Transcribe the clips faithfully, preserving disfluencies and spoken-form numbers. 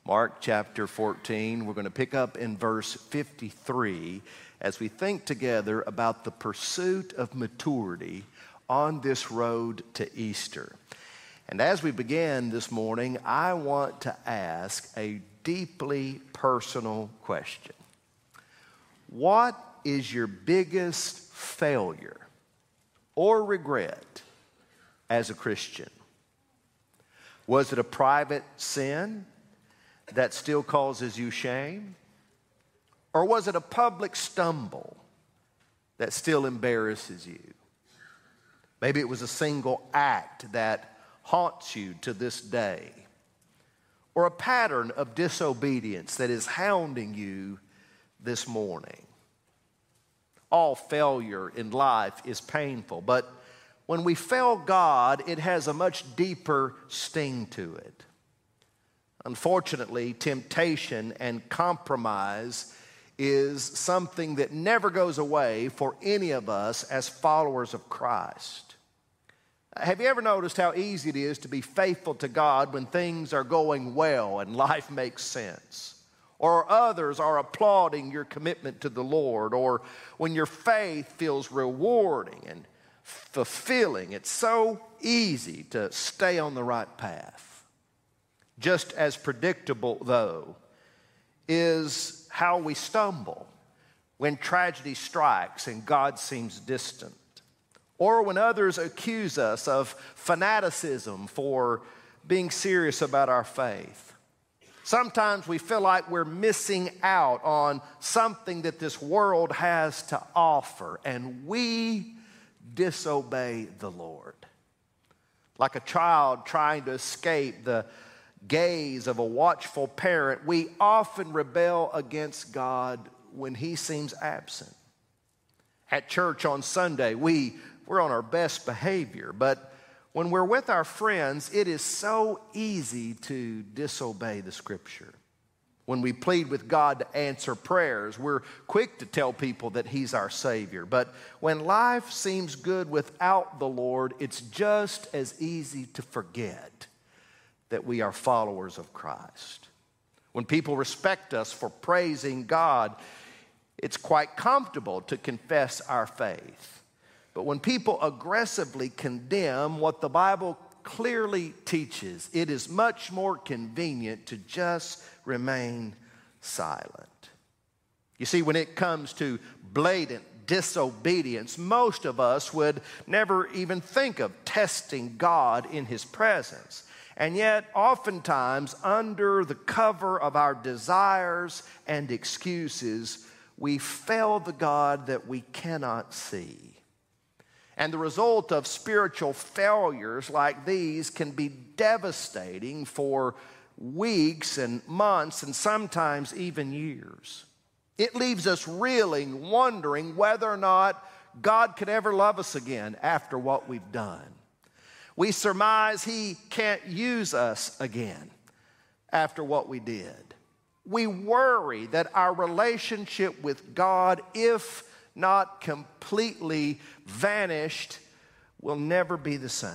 Mark chapter fourteen. We're going to pick up in verse fifty-three as we think together about the pursuit of maturity on this road to Easter. And as we begin this morning, I want to ask a deeply personal question. What is your biggest failure or regret as a Christian? Was it a private sin that still causes you shame? Or was it a public stumble that still embarrasses you? Maybe it was a single act that haunts you to this day, or a pattern of disobedience that is hounding you this morning. All failure in life is painful, but when we fail God, it has a much deeper sting to it. Unfortunately, temptation and compromise is something that never goes away for any of us as followers of Christ. Have you ever noticed how easy it is to be faithful to God when things are going well and life makes sense? Or others are applauding your commitment to the Lord, or when your faith feels rewarding and fulfilling. It's so easy to stay on the right path. Just as predictable, though, is how we stumble when tragedy strikes and God seems distant, or when others accuse us of fanaticism for being serious about our faith. Sometimes we feel like we're missing out on something that this world has to offer, and we disobey the Lord. Like a child trying to escape the gaze of a watchful parent, we often rebel against God when He seems absent. At church on Sunday, we, we're on our best behavior, but when we're with our friends, it is so easy to disobey the Scripture. When we plead with God to answer prayers, we're quick to tell people that He's our Savior. But when life seems good without the Lord, it's just as easy to forget that we are followers of Christ. When people respect us for praising God, it's quite comfortable to confess our faith. But when people aggressively condemn what the Bible clearly teaches, it is much more convenient to just remain silent. You see, when it comes to blatant disobedience, most of us would never even think of testing God in His presence. And yet, oftentimes, under the cover of our desires and excuses, we fail the God that we cannot see. And the result of spiritual failures like these can be devastating for weeks and months and sometimes even years. It leaves us reeling, wondering whether or not God could ever love us again after what we've done. We surmise He can't use us again after what we did. We worry that our relationship with God, if not completely vanished, will never be the same.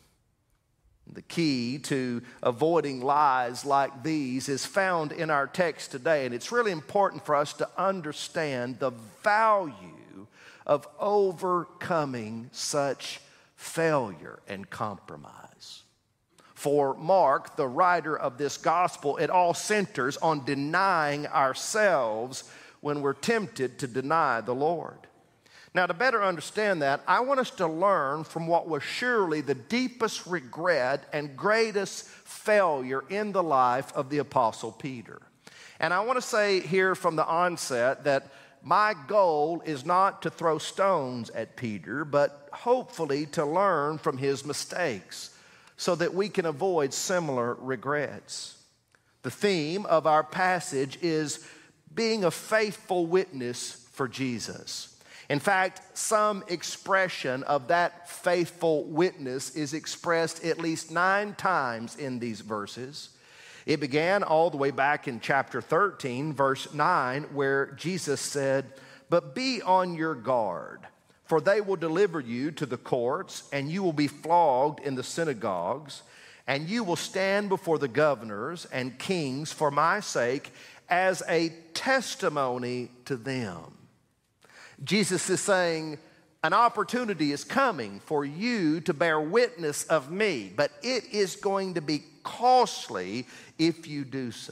The key to avoiding lies like these is found in our text today, and it's really important for us to understand the value of overcoming such failure and compromise. For Mark, the writer of this gospel, it all centers on denying ourselves when we're tempted to deny the Lord. Now, to better understand that, I want us to learn from what was surely the deepest regret and greatest failure in the life of the Apostle Peter. And I want to say here from the onset that my goal is not to throw stones at Peter, but hopefully to learn from his mistakes so that we can avoid similar regrets. The theme of our passage is being a faithful witness for Jesus. In fact, some expression of that faithful witness is expressed at least nine times in these verses. It began all the way back in chapter thirteen, verse nine, where Jesus said, "But be on your guard, for they will deliver you to the courts, and you will be flogged in the synagogues, and you will stand before the governors and kings for my sake as a testimony to them. Jesus is saying, an opportunity is coming for you to bear witness of me, but it is going to be costly if you do so.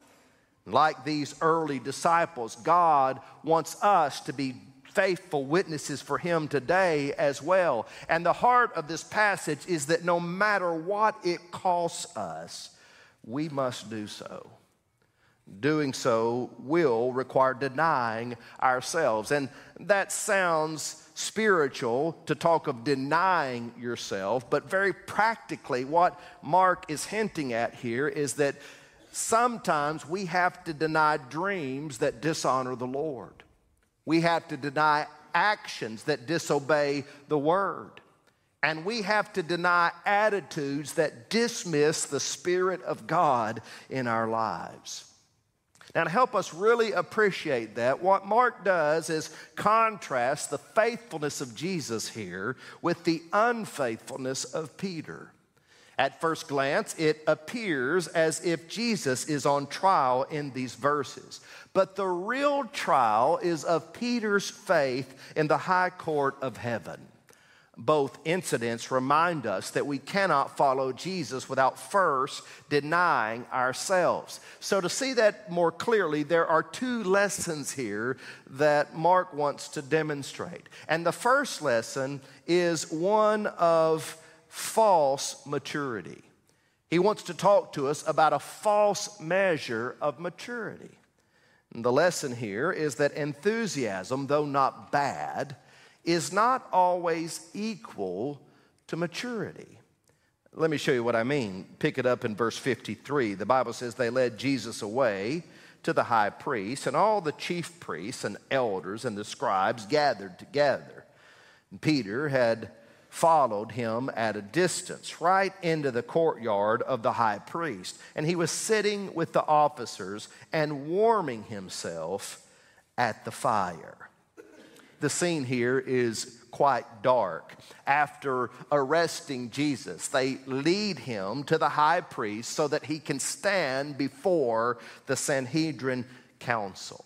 Like these early disciples, God wants us to be faithful witnesses for him today as well. And the heart of this passage is that no matter what it costs us, we must do so. Doing so will require denying ourselves. And that sounds spiritual to talk of denying yourself, but very practically what Mark is hinting at here is that sometimes we have to deny dreams that dishonor the Lord. We have to deny actions that disobey the word. And we have to deny attitudes that dismiss the Spirit of God in our lives. Now, to help us really appreciate that, what Mark does is contrast the faithfulness of Jesus here with the unfaithfulness of Peter. At first glance, it appears as if Jesus is on trial in these verses. But the real trial is of Peter's faith in the high court of heaven. Both incidents remind us that we cannot follow Jesus without first denying ourselves. So to see that more clearly, there are two lessons here that Mark wants to demonstrate. And the first lesson is one of false maturity. He wants to talk to us about a false measure of maturity. And the lesson here is that enthusiasm, though not bad, is not always equal to maturity. Let me show you what I mean. Pick it up in verse fifty-three. The Bible says they led Jesus away to the high priest, and all the chief priests and elders and the scribes gathered together. And Peter had followed him at a distance, right into the courtyard of the high priest. And he was sitting with the officers and warming himself at the fire. The scene here is quite dark. After arresting Jesus, they lead him to the high priest so that he can stand before the Sanhedrin council.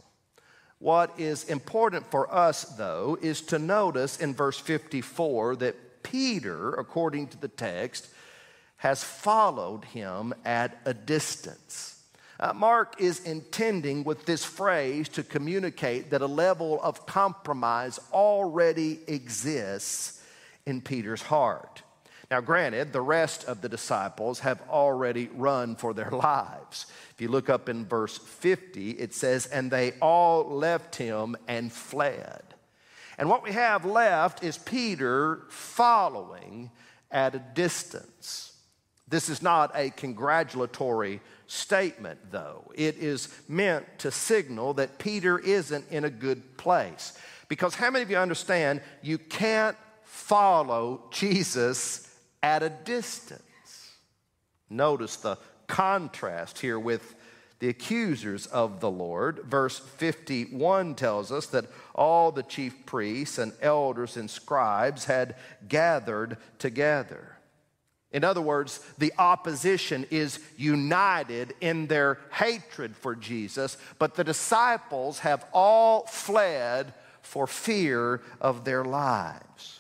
What is important for us, though, is to notice in verse fifty-four that Peter, according to the text, has followed him at a distance. Uh, Mark is intending with this phrase to communicate that a level of compromise already exists in Peter's heart. Now, granted, the rest of the disciples have already run for their lives. If you look up in verse fifty, it says, "And they all left him and fled." And what we have left is Peter following at a distance. This is not a congratulatory statement, though. It is meant to signal that Peter isn't in a good place. Because how many of you understand you can't follow Jesus at a distance? Notice the contrast here with the accusers of the Lord. Verse fifty-one tells us that all the chief priests and elders and scribes had gathered together. In other words, the opposition is united in their hatred for Jesus, but the disciples have all fled for fear of their lives.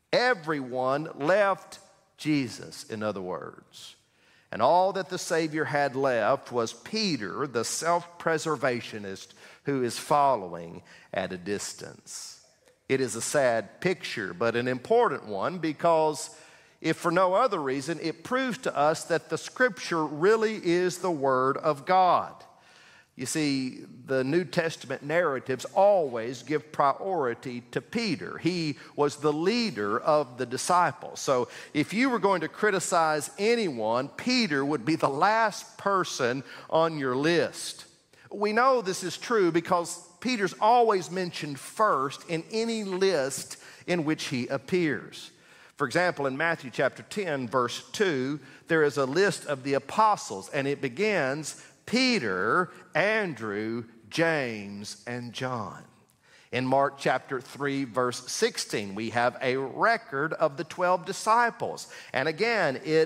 Everyone left Jesus, in other words. And all that the Savior had left was Peter, the self-preservationist, who is following at a distance. It is a sad picture, but an important one, because if for no other reason, it proves to us that the Scripture really is the Word of God. You see, the New Testament narratives always give priority to Peter. He was the leader of the disciples. So if you were going to criticize anyone, Peter would be the last person on your list. We know this is true because Peter's always mentioned first in any list in which he appears. For example, in Matthew chapter ten, verse two, there is a list of the apostles, and it begins Peter, Andrew, James, and John. In Mark chapter three, verse sixteen, we have a record of the twelve disciples. And again, it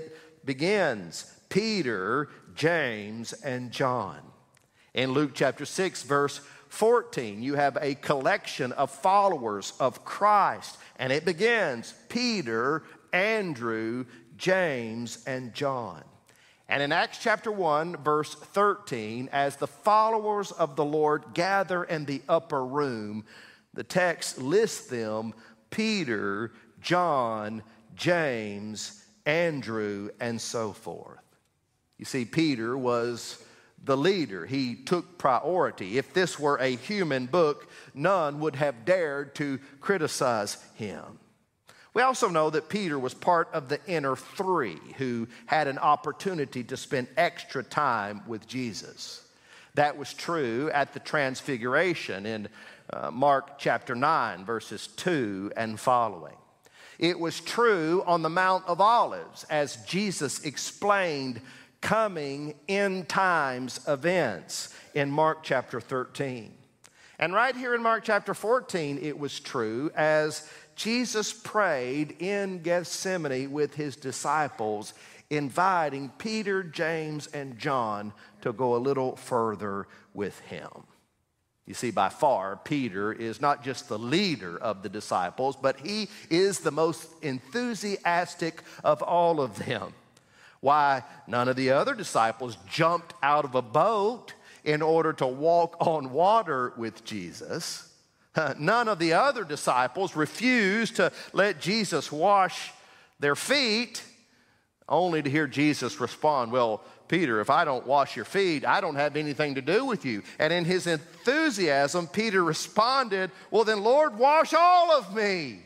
begins, Peter, James, and John. In Luke chapter six, verse fourteen, you have a collection of followers of Christ, and it begins, Peter, Andrew, James, and John. And in Acts chapter one, verse thirteen, as the followers of the Lord gather in the upper room, the text lists them, Peter, John, James, Andrew, and so forth. You see, Peter was the leader. He took priority. If this were a human book, none would have dared to criticize him. We also know that Peter was part of the inner three who had an opportunity to spend extra time with Jesus. That was true at the Transfiguration in uh, Mark chapter nine, verses two and following. It was true on the Mount of Olives as Jesus explained coming end times events in Mark chapter thirteen. And right here in Mark chapter fourteen, it was true as Jesus prayed in Gethsemane with his disciples, inviting Peter, James, and John to go a little further with him. You see, by far, Peter is not just the leader of the disciples, but he is the most enthusiastic of all of them. Why, none of the other disciples jumped out of a boat in order to walk on water with Jesus. None of the other disciples refused to let Jesus wash their feet, only to hear Jesus respond, well, Peter, if I don't wash your feet, I don't have anything to do with you. And in his enthusiasm, Peter responded, well, then, Lord, wash all of me.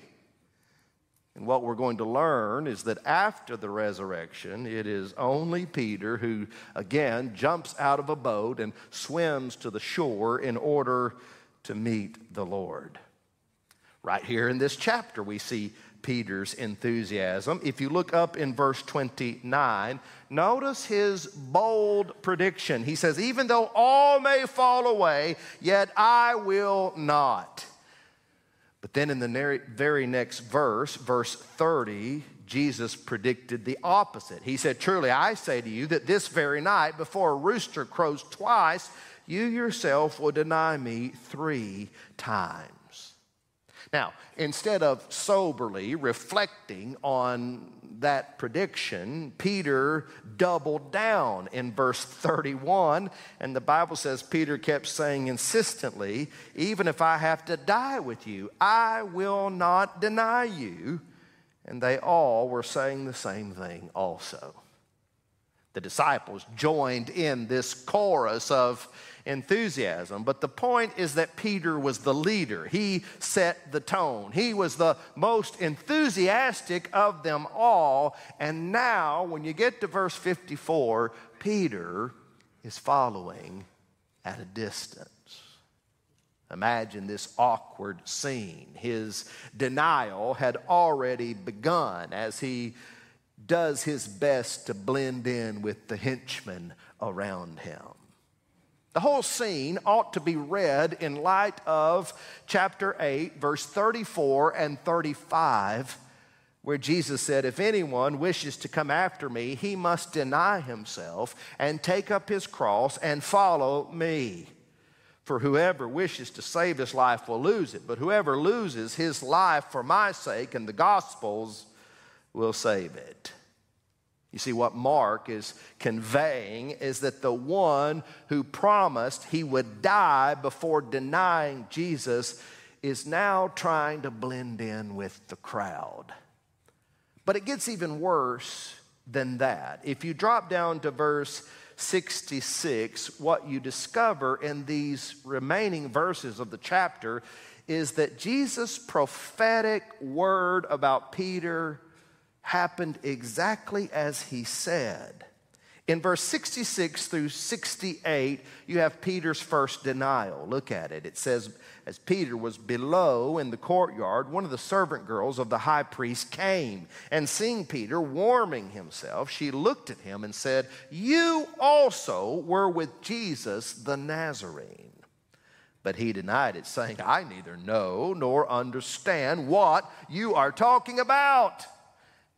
And what we're going to learn is that after the resurrection, it is only Peter who, again, jumps out of a boat and swims to the shore in order to meet the Lord. Right here in this chapter, we see Peter's enthusiasm. If you look up in verse twenty-nine, notice his bold prediction. He says, even though all may fall away, yet I will not. But then in the very next verse, verse thirty, Jesus predicted the opposite. He said, truly I say to you that this very night, before a rooster crows twice, you yourself will deny me three times. Now, instead of soberly reflecting on that prediction, Peter doubled down in verse thirty-one, and the Bible says Peter kept saying insistently, even if I have to die with you, I will not deny you. And they all were saying the same thing also. The disciples joined in this chorus of enthusiasm. But the point is that Peter was the leader. He set the tone. He was the most enthusiastic of them all. And now, when you get to verse fifty-four, Peter is following at a distance. Imagine this awkward scene. His denial had already begun as he does his best to blend in with the henchmen around him. The whole scene ought to be read in light of chapter eight, verse thirty-four and thirty-five, where Jesus said, if anyone wishes to come after me, he must deny himself and take up his cross and follow me. For whoever wishes to save his life will lose it, but whoever loses his life for my sake and the gospel's will save it. You see, what Mark is conveying is that the one who promised he would die before denying Jesus is now trying to blend in with the crowd. But it gets even worse than that. If you drop down to verse sixty-six, what you discover in these remaining verses of the chapter is that Jesus' prophetic word about Peter happened exactly as he said. In verse sixty-six through sixty-eight, you have Peter's first denial. Look at it. It says, as Peter was below in the courtyard, one of the servant girls of the high priest came, and seeing Peter warming himself, she looked at him and said, you also were with Jesus the Nazarene. But he denied it, saying, I neither know nor understand what you are talking about.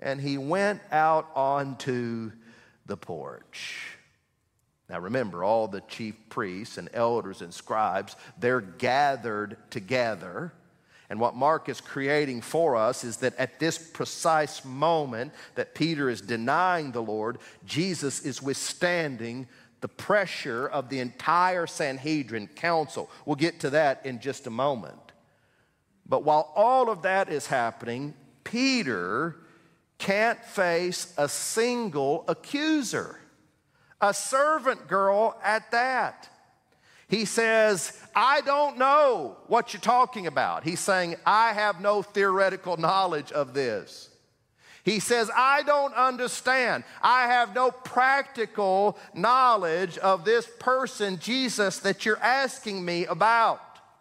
and he went out onto the porch. Now remember, all the chief priests and elders and scribes, they're gathered together. And what Mark is creating for us is that at this precise moment that Peter is denying the Lord, Jesus is withstanding the pressure of the entire Sanhedrin council. We'll get to that in just a moment. But while all of that is happening, Peter can't face a single accuser, a servant girl at that. He says, I don't know what you're talking about. He's saying, I have no theoretical knowledge of this. He says, I don't understand. I have no practical knowledge of this person, Jesus, that you're asking me about.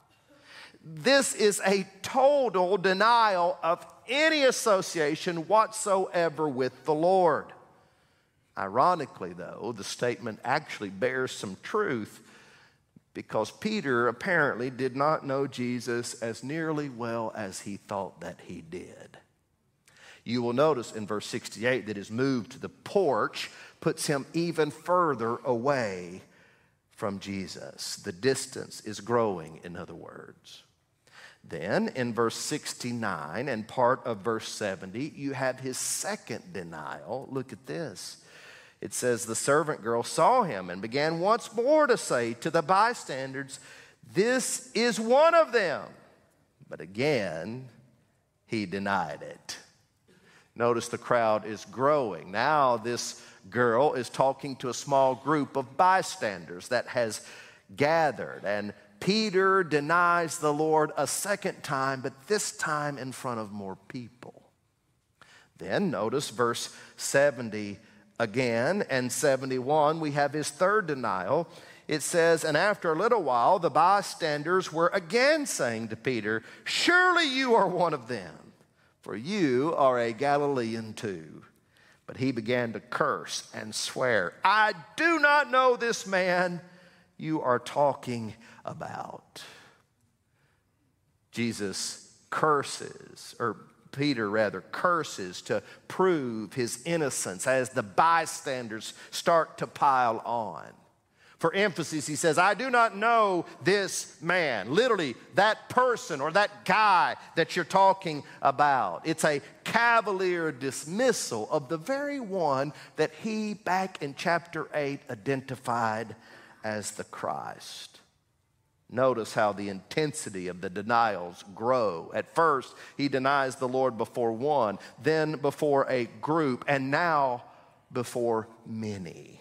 This is a total denial of any association whatsoever with the Lord. Ironically, though, the statement actually bears some truth, because Peter apparently did not know Jesus as nearly well as he thought that he did. You will notice in verse sixty-eight that his move to the porch puts him even further away from Jesus. The distance is growing, in other words. Then in verse sixty-nine and part of verse seventy, you have his second denial. Look at this. It says, the servant girl saw him and began once more to say to the bystanders, this is one of them. But again, he denied it. Notice the crowd is growing. Now this girl is talking to a small group of bystanders that has gathered. And Peter denies the Lord a second time, but this time in front of more people. Then notice verse seventy again, and seventy-one, we have his third denial. It says, and after a little while, the bystanders were again saying to Peter, surely you are one of them, for you are a Galilean too. But he began to curse and swear, I do not know this man you are talking about. Jesus curses, or Peter rather curses to prove his innocence as the bystanders start to pile on. For emphasis, he says, I do not know this man. Literally, that person or that guy that you're talking about. It's a cavalier dismissal of the very one that he, back in chapter eight, identified as the Christ. Notice how the intensity of the denials grow. At first, he denies the Lord before one, then before a group, and now before many.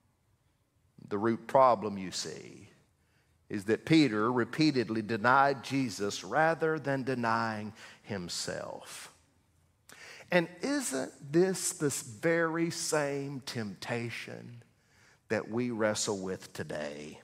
The root problem, you see, is that Peter repeatedly denied Jesus rather than denying himself. And isn't this this very same temptation that we wrestle with today?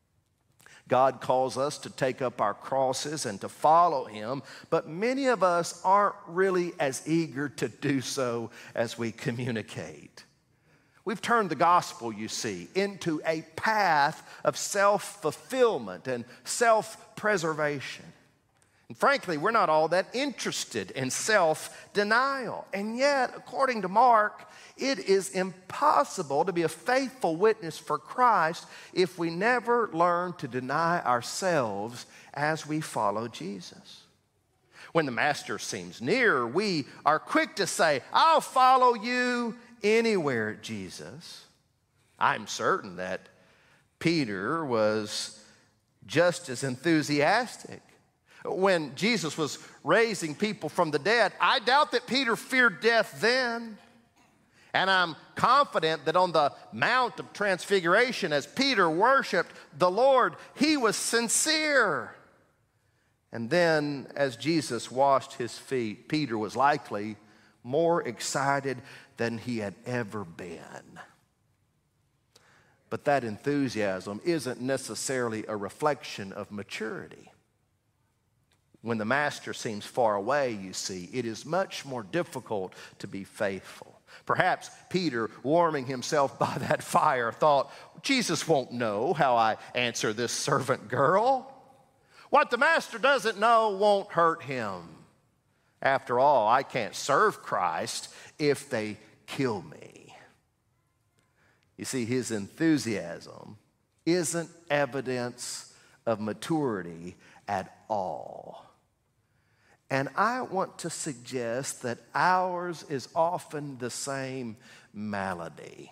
God calls us to take up our crosses and to follow him, but many of us aren't really as eager to do so as we communicate. We've turned the gospel, you see, into a path of self-fulfillment and self-preservation. And frankly, we're not all that interested in self-denial. And yet, according to Mark, it is impossible to be a faithful witness for Christ if we never learn to deny ourselves as we follow Jesus. When the master seems near, we are quick to say, I'll follow you anywhere, Jesus. I'm certain that Peter was just as enthusiastic. When Jesus was raising people from the dead, I doubt that Peter feared death then. And I'm confident that on the Mount of Transfiguration, as Peter worshiped the Lord, he was sincere. And then, as Jesus washed his feet, Peter was likely more excited than he had ever been. But that enthusiasm isn't necessarily a reflection of maturity. When the master seems far away, you see, it is much more difficult to be faithful. Perhaps Peter, warming himself by that fire, thought, Jesus won't know how I answer this servant girl. What the master doesn't know won't hurt him. After all, I can't serve Christ if they kill me. You see, his enthusiasm isn't evidence of maturity at all. And I want to suggest that ours is often the same malady.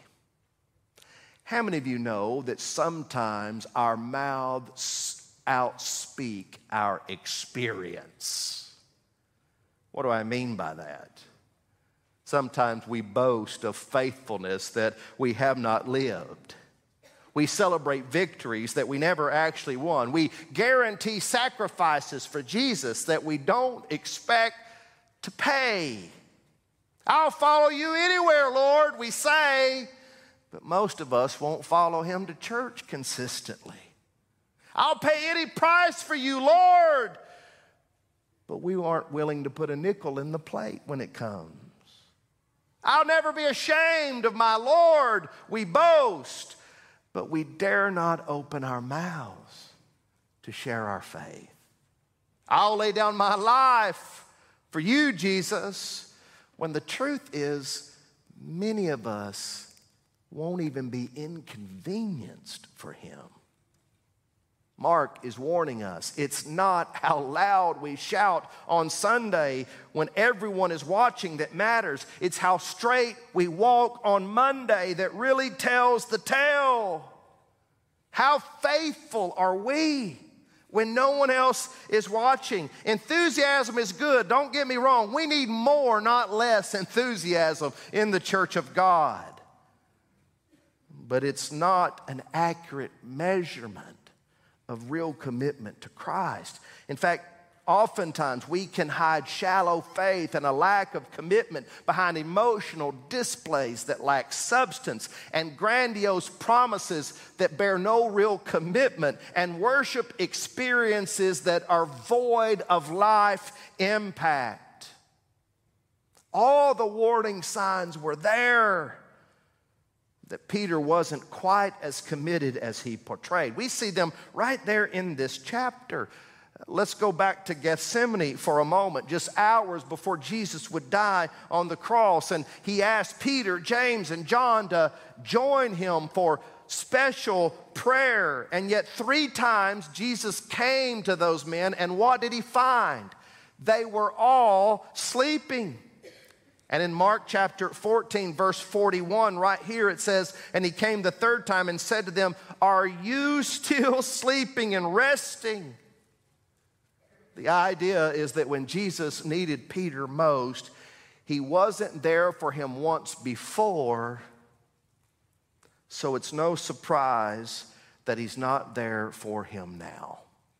How many of you know that sometimes our mouths outspeak our experience? What do I mean by that? Sometimes we boast of faithfulness that we have not lived. We celebrate victories that we never actually won. We guarantee sacrifices for Jesus that we don't expect to pay. I'll follow you anywhere, Lord, we say, but most of us won't follow him to church consistently. I'll pay any price for you, Lord, but we aren't willing to put a nickel in the plate when it comes. I'll never be ashamed of my Lord, we boast, but we dare not open our mouths to share our faith. I'll lay down my life for you, Jesus, when the truth is many of us won't even be inconvenienced for him. Mark is warning us. It's not how loud we shout on Sunday when everyone is watching that matters. It's how straight we walk on Monday that really tells the tale. How faithful are we when no one else is watching? Enthusiasm is good, don't get me wrong. We need more, not less, enthusiasm in the church of God. But it's not an accurate measurement of real commitment to Christ. In fact, oftentimes we can hide shallow faith and a lack of commitment behind emotional displays that lack substance and grandiose promises that bear no real commitment and worship experiences that are void of life impact. All the warning signs were there that Peter wasn't quite as committed as he portrayed. We see them right there in this chapter. Let's go back to Gethsemane for a moment, just hours before Jesus would die on the cross. And he asked Peter, James, and John to join him for special prayer. And yet three times Jesus came to those men, and what did he find? They were all sleeping. And in Mark chapter fourteen, verse forty-one, right here it says, and he came the third time and said to them, are you still sleeping and resting? The idea is that when Jesus needed Peter most, he wasn't there for him once before, so it's no surprise that he's not there for him now.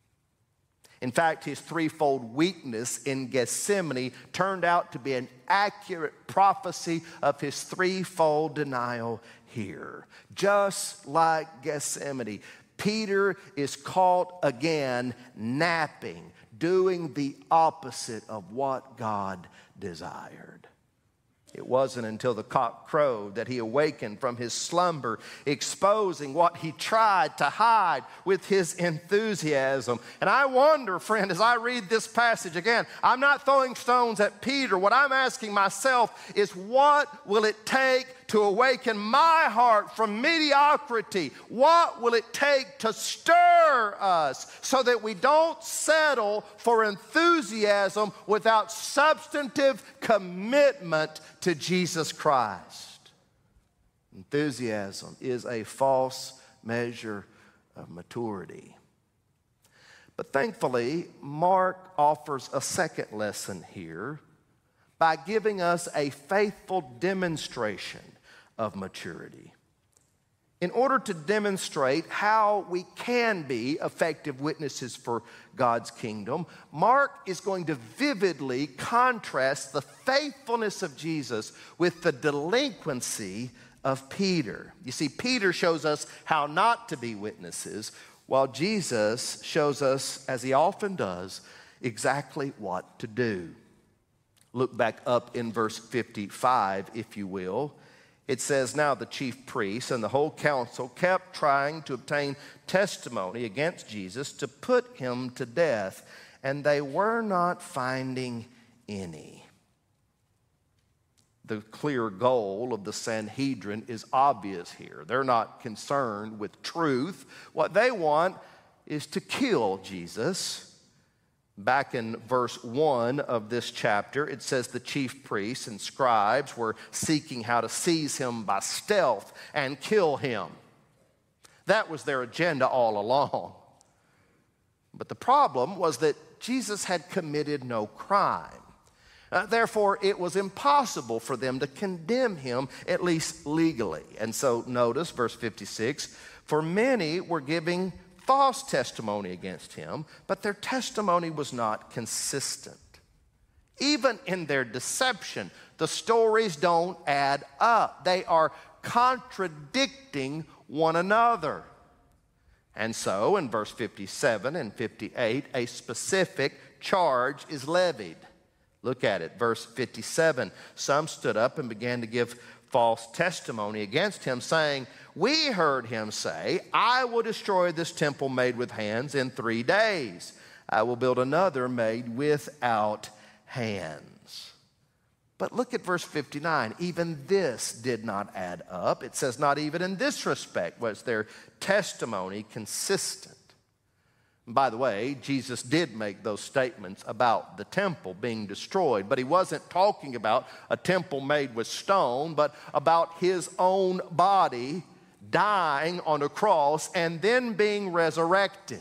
In fact, his threefold weakness in Gethsemane turned out to be an accurate prophecy of his threefold denial here. Just like Gethsemane, Peter is caught again napping, doing the opposite of what God desired. It wasn't until the cock crowed that he awakened from his slumber, exposing what he tried to hide with his enthusiasm. And I wonder, friend, as I read this passage again, I'm not throwing stones at Peter. What I'm asking myself is, what will it take to awaken my heart from mediocrity? What will it take to stir us so that we don't settle for enthusiasm without substantive commitment to Jesus Christ? Enthusiasm is a false measure of maturity. But thankfully, Mark offers a second lesson here by giving us a faithful demonstration of maturity. In order to demonstrate how we can be effective witnesses for God's kingdom, Mark is going to vividly contrast the faithfulness of Jesus with the delinquency of Peter. You see, Peter shows us how not to be witnesses, while Jesus shows us, as he often does, exactly what to do. Look back up in verse fifty-five, if you will. It says, now the chief priests and the whole council kept trying to obtain testimony against Jesus to put him to death, and they were not finding any. The clear goal of the Sanhedrin is obvious here. They're not concerned with truth. What they want is to kill Jesus. Back in verse one of this chapter, it says the chief priests and scribes were seeking how to seize him by stealth and kill him. That was their agenda all along. But the problem was that Jesus had committed no crime. Uh, therefore, it was impossible for them to condemn him, at least legally. And so notice verse fifty-six, for many were giving false testimony against him, but their testimony was not consistent. Even in their deception, the stories don't add up. They are contradicting one another. And so in verse fifty-seven and fifty-eight, a specific charge is levied. Look at it, verse fifty-seven. Some stood up and began to give false testimony against him, saying, we heard him say, I will destroy this temple made with hands in three days. I will build another made without hands. But look at verse fifty-nine. Even this did not add up. It says, not even in this respect was their testimony consistent. By the way, Jesus did make those statements about the temple being destroyed, but he wasn't talking about a temple made with stone, but about his own body dying on a cross and then being resurrected.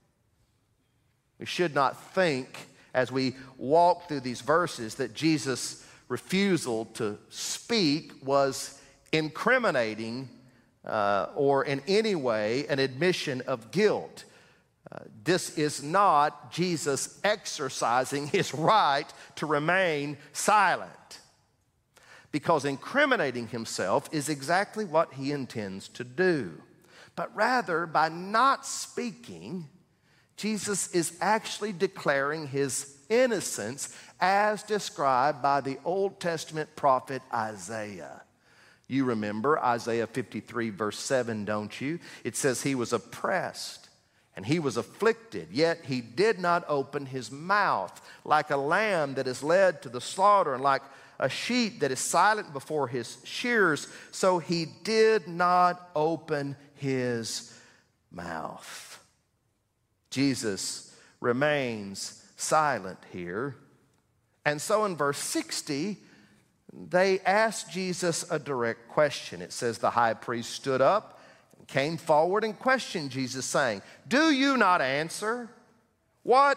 We should not think as we walk through these verses that Jesus' refusal to speak was incriminating uh, or in any way an admission of guilt. Uh, this is not Jesus exercising his right to remain silent, because incriminating himself is exactly what he intends to do. But rather, by not speaking, Jesus is actually declaring his innocence as described by the Old Testament prophet Isaiah. You remember Isaiah fifty-three verse seven, don't you? It says he was oppressed and he was afflicted, yet he did not open his mouth. Like a lamb that is led to the slaughter, and like a sheep that is silent before his shearers, so he did not open his mouth. Jesus remains silent here. And so in verse sixty, they asked Jesus a direct question. It says the high priest stood up, came forward and questioned Jesus, saying, do you not answer? What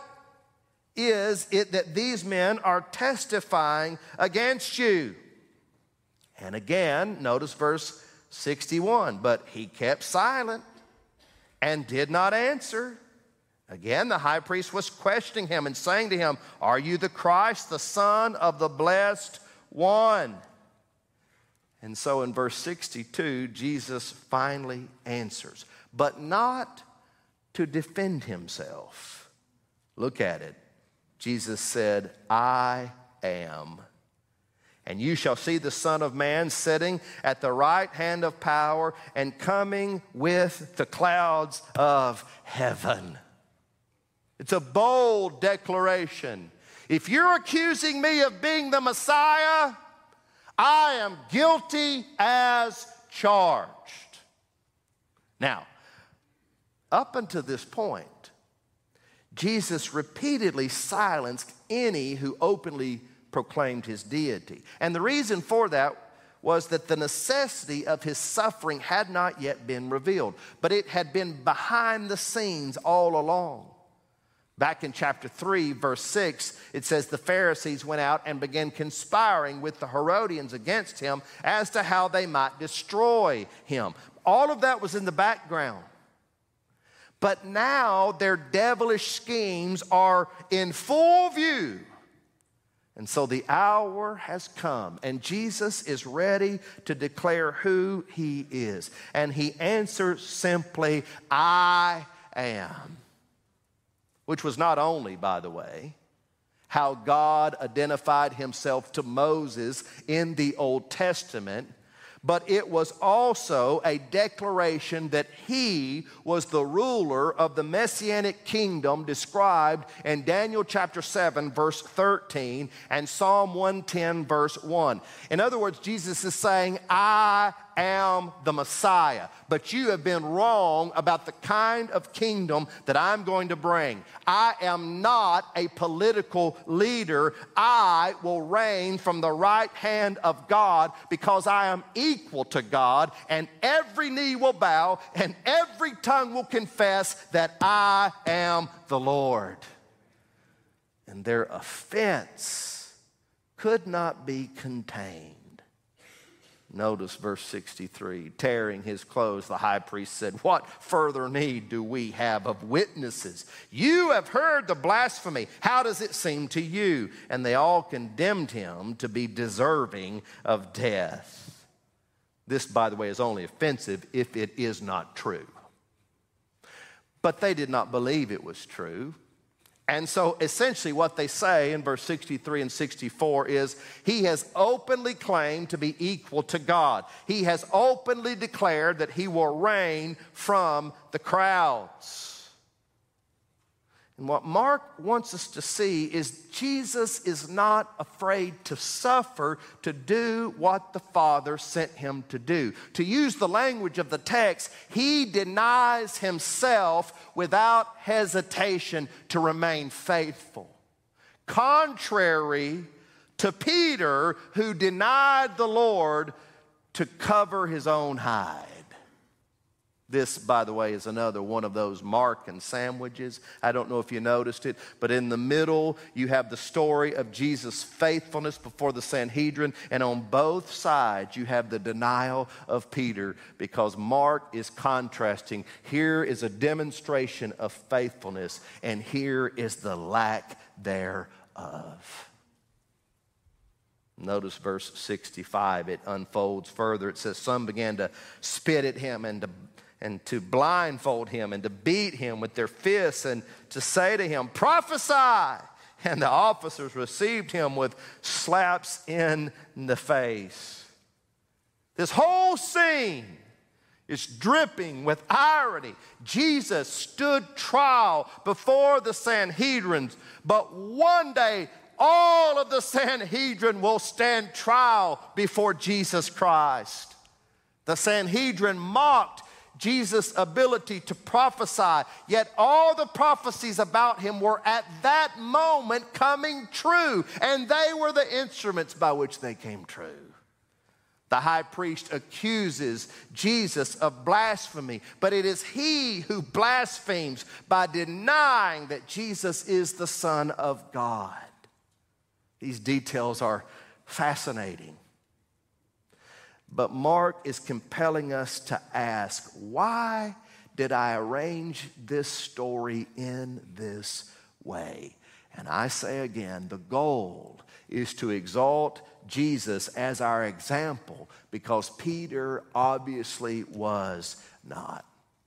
is it that these men are testifying against you? And again, notice verse sixty-one, but he kept silent and did not answer. Again, the high priest was questioning him and saying to him, are you the Christ, the Son of the Blessed One? And so in verse sixty-two, Jesus finally answers, but not to defend himself. Look at it. Jesus said, I am. And you shall see the Son of Man sitting at the right hand of power and coming with the clouds of heaven. It's a bold declaration. If you're accusing me of being the Messiah, I am guilty as charged. Now, up until this point, Jesus repeatedly silenced any who openly proclaimed his deity. And the reason for that was that the necessity of his suffering had not yet been revealed, but it had been behind the scenes all along. Back in chapter three, verse six, it says the Pharisees went out and began conspiring with the Herodians against him as to how they might destroy him. All of that was in the background. But now their devilish schemes are in full view. And so the hour has come, and Jesus is ready to declare who he is. And he answers simply, I am. Which was not only, by the way, how God identified himself to Moses in the Old Testament, but it was also a declaration that he was the ruler of the Messianic kingdom described in Daniel chapter seven, verse thirteen, and Psalm one ten, verse one. In other words, Jesus is saying, I am the Messiah, but you have been wrong about the kind of kingdom that I'm going to bring. I am not a political leader. I will reign from the right hand of God because I am equal to God, and every knee will bow and every tongue will confess that I am the Lord. And their offense could not be contained. Notice verse sixty-three. Tearing his clothes, the high priest said, what further need do we have of witnesses? You have heard the blasphemy. How does it seem to you? And they all condemned him to be deserving of death. This, by the way, is only offensive if it is not true. But they did not believe it was true. And so essentially what they say in verse sixty-three and sixty-four is, he has openly claimed to be equal to God. He has openly declared that he will reign from the crowds. And what Mark wants us to see is Jesus is not afraid to suffer to do what the Father sent him to do. To use the language of the text, he denies himself without hesitation to remain faithful. Contrary to Peter, who denied the Lord to cover his own hide. This, by the way, is another one of those Markan sandwiches. I don't know if you noticed it, but in the middle, you have the story of Jesus' faithfulness before the Sanhedrin, and on both sides, you have the denial of Peter, because Mark is contrasting. Here is a demonstration of faithfulness, and here is the lack thereof. Notice verse sixty-five. It unfolds further. It says, some began to spit at him and to and to blindfold him and to beat him with their fists and to say to him, prophesy. And the officers received him with slaps in the face. This whole scene is dripping with irony. Jesus stood trial before the Sanhedrin, but one day all of the Sanhedrin will stand trial before Jesus Christ. The Sanhedrin mocked Jesus' ability to prophesy, yet all the prophecies about him were at that moment coming true, and they were the instruments by which they came true. The high priest accuses Jesus of blasphemy, but it is he who blasphemes by denying that Jesus is the Son of God. These details are fascinating. But Mark is compelling us to ask, why did I arrange this story in this way? And I say again, the goal is to exalt Jesus as our example, because Peter obviously was not.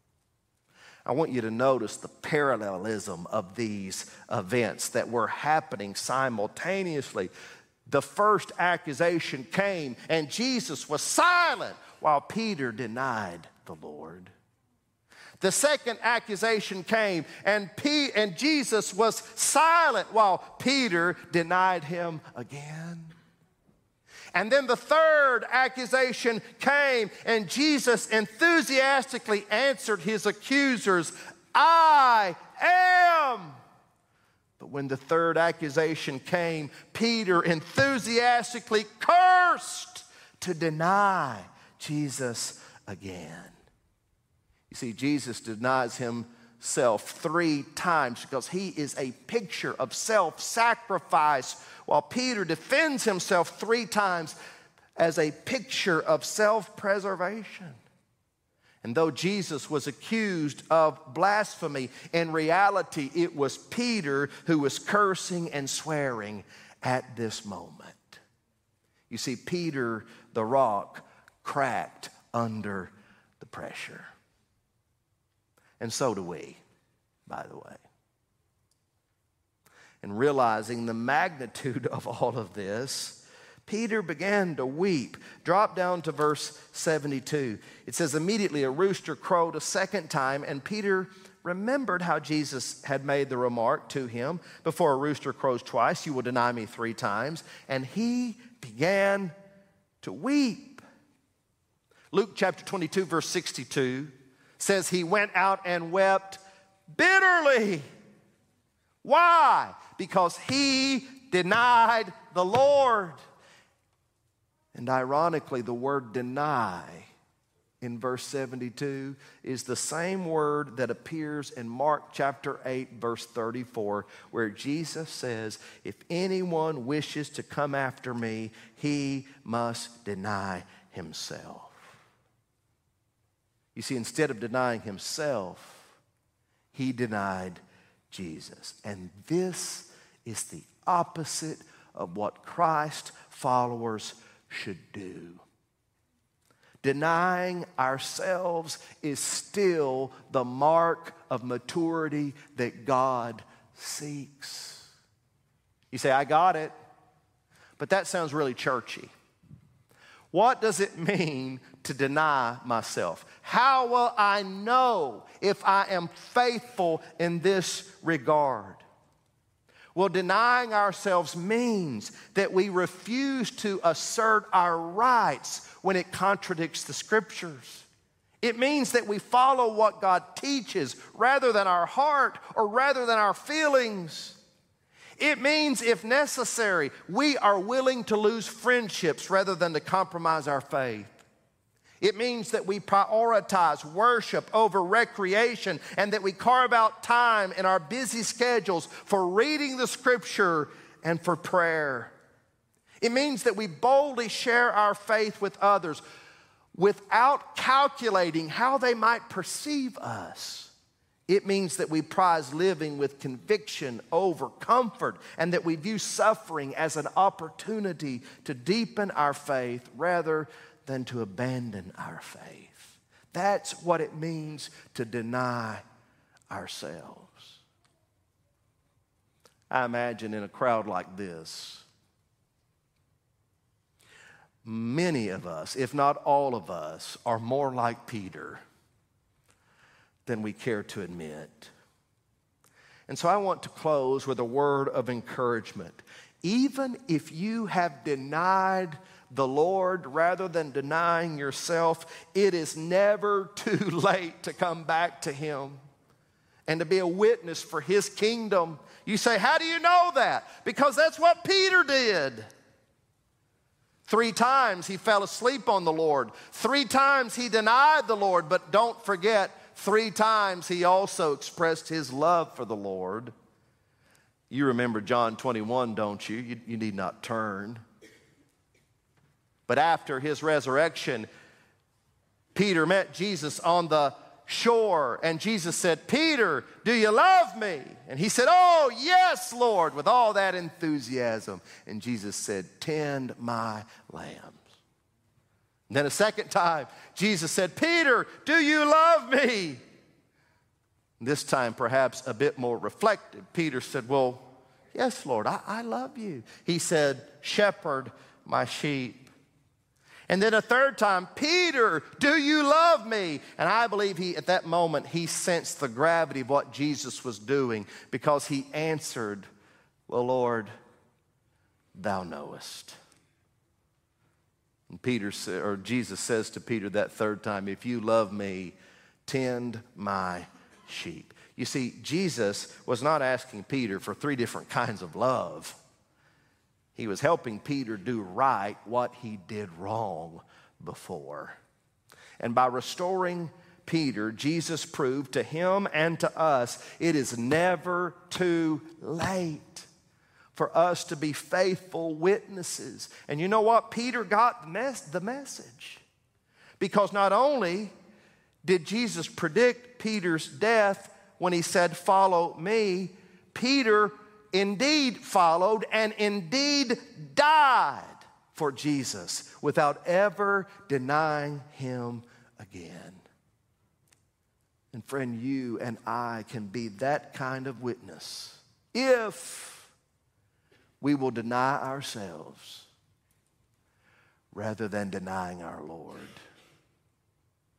I want you to notice the parallelism of these events that were happening simultaneously. The first accusation came, and Jesus was silent while Peter denied the Lord. The second accusation came, and, P- and Jesus was silent while Peter denied him again. And then the third accusation came, and Jesus enthusiastically answered his accusers, I am. But when the third accusation came, Peter enthusiastically cursed to deny Jesus again. You see, Jesus denies himself three times because he is a picture of self-sacrifice, while Peter defends himself three times as a picture of self-preservation. And though Jesus was accused of blasphemy, in reality it was Peter who was cursing and swearing at this moment. You see, Peter, the rock, cracked under the pressure. And so do we, by the way. And realizing the magnitude of all of this, Peter began to weep. Drop down to verse seventy-two. It says, immediately a rooster crowed a second time, and Peter remembered how Jesus had made the remark to him, before a rooster crows twice, you will deny me three times. And he began to weep. Luke chapter twenty-two, verse sixty-two says he went out and wept bitterly. Why? Because he denied the Lord. And ironically, the word deny in verse seventy-two is the same word that appears in Mark chapter eight, verse thirty-four, where Jesus says, if anyone wishes to come after me, he must deny himself. You see, instead of denying himself, he denied Jesus. And this is the opposite of what Christ followers should do. Denying ourselves is still the mark of maturity that God seeks. You say, I got it, but that sounds really churchy. What does it mean to deny myself? How will I know if I am faithful in this regard? Well, denying ourselves means that we refuse to assert our rights when it contradicts the Scriptures. It means that we follow what God teaches rather than our heart or rather than our feelings. It means, if necessary, we are willing to lose friendships rather than to compromise our faith. It means that we prioritize worship over recreation and that we carve out time in our busy schedules for reading the Scripture and for prayer. It means that we boldly share our faith with others without calculating how they might perceive us. It means that we prize living with conviction over comfort and that we view suffering as an opportunity to deepen our faith rather than to abandon our faith. That's what it means to deny ourselves. I imagine in a crowd like this, many of us, if not all of us, are more like Peter than we care to admit. And so I want to close with a word of encouragement. Even if you have denied the Lord rather than denying yourself, it is never too late to come back to Him and to be a witness for His kingdom. You say, how do you know that? Because that's what Peter did. Three times he fell asleep on the Lord. Three times he denied the Lord, but don't forget, three times he also expressed his love for the Lord. You remember John twenty-one, don't you? You, you need not turn. But after his resurrection, Peter met Jesus on the shore, and Jesus said, Peter, do you love me? And he said, oh, yes, Lord, with all that enthusiasm. And Jesus said, tend my lambs. And then a second time, Jesus said, Peter, do you love me? This time, perhaps a bit more reflective, Peter said, well, yes, Lord, I, I love you. He said, shepherd my sheep. And then a third time, Peter, do you love me? And I believe he, at that moment, he sensed the gravity of what Jesus was doing because he answered, well, Lord, thou knowest. And Peter, or Jesus says to Peter that third time, if you love me, tend my sheep. You see, Jesus was not asking Peter for three different kinds of love. He was helping Peter do right what he did wrong before. And by restoring Peter, Jesus proved to him and to us it is never too late for us to be faithful witnesses. And you know what? Peter got the, mes- the message. Because not only did Jesus predict Peter's death when he said, follow me, Peter indeed followed and indeed died for Jesus without ever denying him again. And friend, you and I can be that kind of witness if we will deny ourselves rather than denying our Lord.